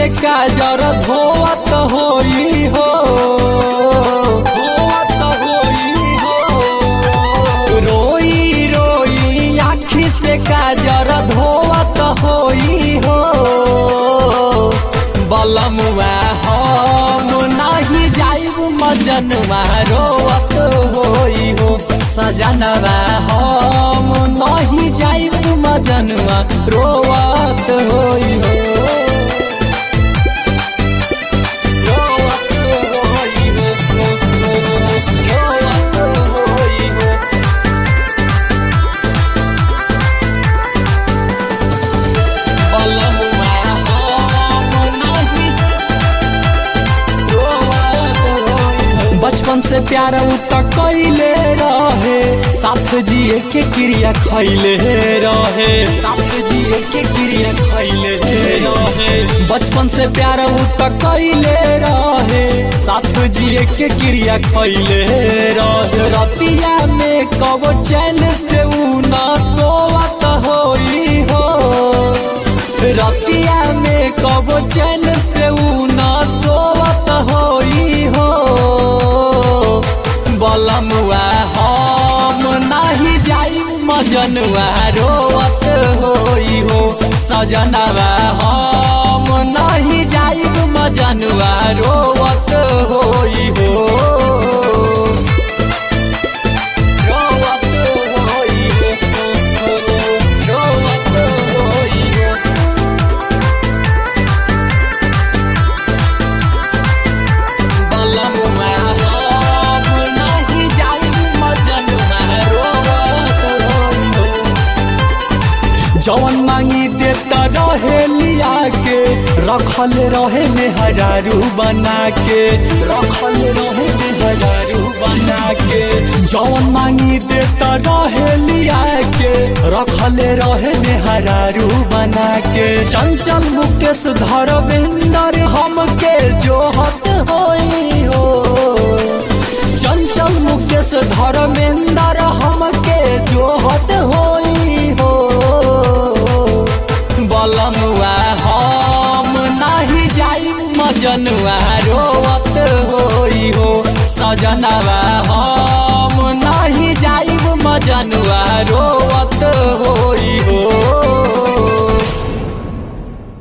काजर धोवत होई हो, धोवत होई हो। रोई रोई आँखी से काजर धोवत होई हो। बलमुआ हम नहीं जाइब मजनुआ रोवत होई हो। सजनवा हम नहीं जाइब मजनुआ रोवत होई हो। बचपन से प्यार उत कैले रहे, साथ जिए के क्रिया खैले रहे, साथ जिए के क्रिया खैले रहे। बचपन से प्यार उत कैले रहे, साथ जिए के क्रिया खैले रहे। रतिया में कब चैन से उ न सोवत होई हो। रतिया में कब चैन से उ न सोवत होई हो। बलमुआ हम नहीं जाई मजनुआ रोवत होई हो। सजनवा हम नहीं जाई मजनुआ रोवत होई हो। रोवत होई हो, रोवत होई हो। बलमुआ जवन मांगी देता रहे लिया के, रखल रहे मेहरारू बना के, रखल रहे मेहरारू बना के। जवन मांगी देता रहे लिया के, रखल रहे मेहरारू बना के। चंचल मुकेश धर्मेंद्र हमके जोहत होई हो। चंचल मुकेश धर्मेंद्र हमके जोहत होई हो। बलमुआ हम नहीं जाई मजनुआ रोवत होई हो। सजनवा हम